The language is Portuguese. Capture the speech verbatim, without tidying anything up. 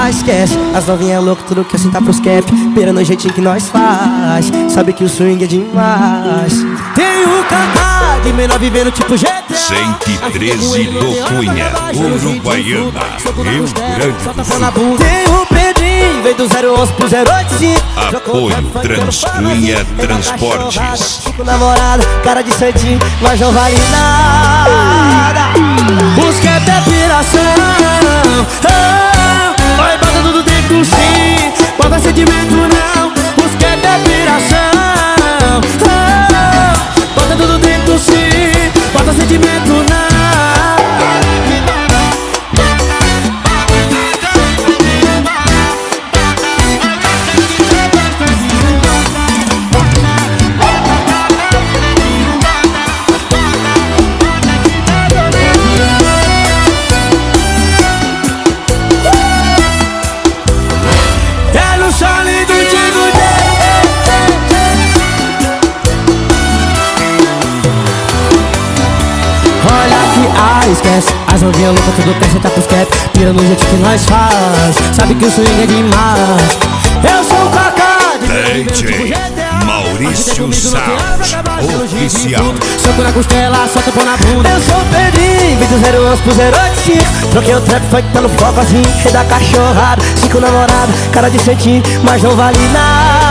Ah, esquece, as novinhas loucas, tudo quer sentar pros cap, beirando o jeitinho que nós faz. Sabe que o swing é demais. Tem o Kaká de menor vivendo tipo G T A. cento e treze do Cunha, Uruguaiana, Rio Grande do Sul. Tem o Pedrinho, veio do zero onze pro zero oito cinco. Apoio Transcunha Transportes. Fico namorada, cara de santinho, mas não vale nada. Os que é piração, oh, vai bota tudo dentro sim, bota sentimento não. Os que é piração, oh, bota tudo dentro sim, bota sentimento não. Ah, esquece, as novinhas loucas, tudo quer sentar pros cap, pira no jeito que nós faz. Sabe que o swing é demais. Eu sou o Kaká D J Maurício Sound Oficial. Soco na costela, solta pão na bunda. Eu sou o Pedrinho, vim do zero onze pro zero oito cinco. Troquei o trap, foi pelo foco assim, cheio da cachorrada. Cinco namorada, cara de santinho, mas não vale nada.